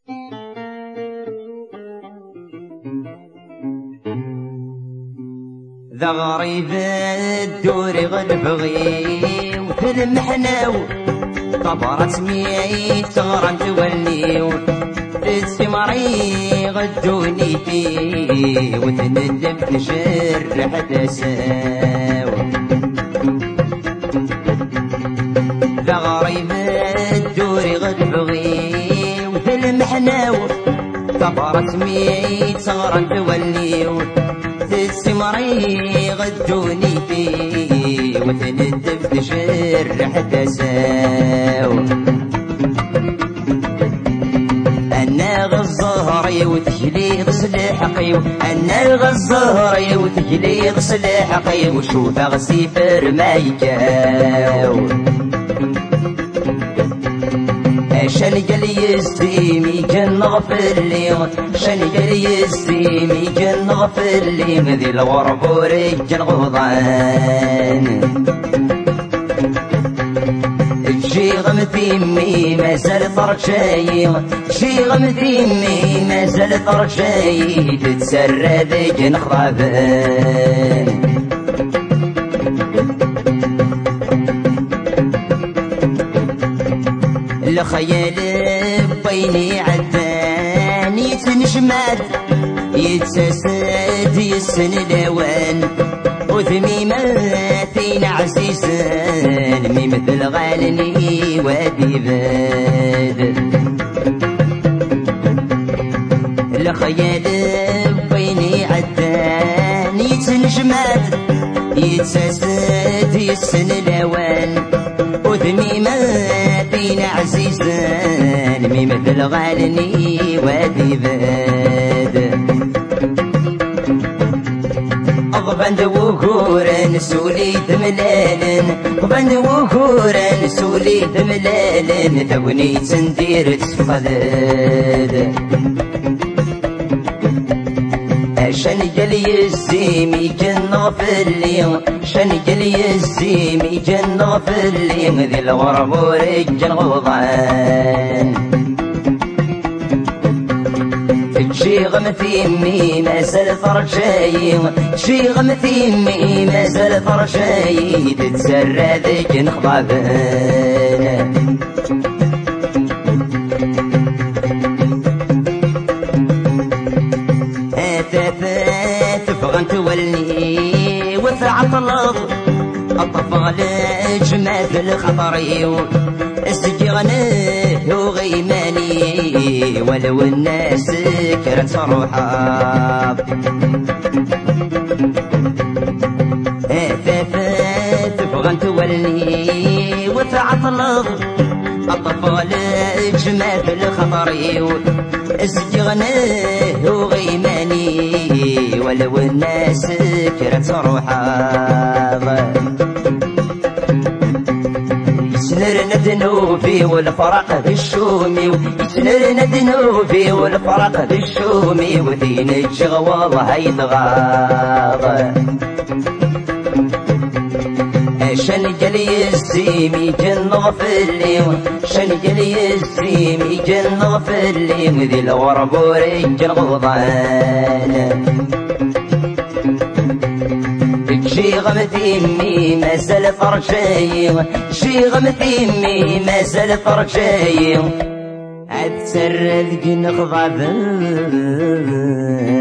ذا غريب الدور غنبغي وفي المحناو طبرت ميت ثغرا تولي تسمري غدوني فيه وتندب نشرح تساو ذا غريب الدور غنبغي وفي المحناو طبرت ميت ثغرا تولي تسمري غدوني فيه وتندب تشرح تساو أنا غزهري وتجليد صلاحقي أنا غزهري وتجليد صلاحقي وشوف غسيفر ما يكاو شن قال يستيمي جن غفر لي شن قال يستيمي جن غفر لي ذي الغرب ورجل غضان شي غمتي مي ما زال طرق شاي شي غمتي مي ما زال طرق شاي تتسرى ذيك نخربان الخيال بيني عدان يتنشمات يتساسد يسن الاوان وذميماتين عزيزان مي مثل غالني وادي باد الخيال بيني عدان يتنشمات يتساسد يسن الاوان وذميماتين عزيزان مي مثل غالني وادي باد غبند وكورن سولي ثملالن غبند وكورن سولي ثملالن ثوني تندير تفضل شن قال يزيمي جن غفر لي شن قال يزيمي جن غفر لي ذي الغرب ورجل غضان شي غمتي مي ما زال فرق شاي شي غمتي مي ما زال فرق شاي تتسرى ذيك نخضبان تبغى تولي وتعطلض الطفل جمع في الخطري استجغنه وغيماني ولو الناس كرت صروحا تبغى تولي وتعطلض الطفل جمع في الخطري استجغنه وغيماني ولو الناس كرت روحا يسنر ندنوفي والفرق بالشومي يسنر ندنوفي والفرق بالشومي ودين الشغوال هيتغاض شن قال يزيمي جن غفر لي شن قال يزيمي جن غفر لي ذي الغرب ورجل غضان شي غمتي مي ما زال فرق شاي شي غمتي مي ما زال فرق شاي عاد تسرد نخضب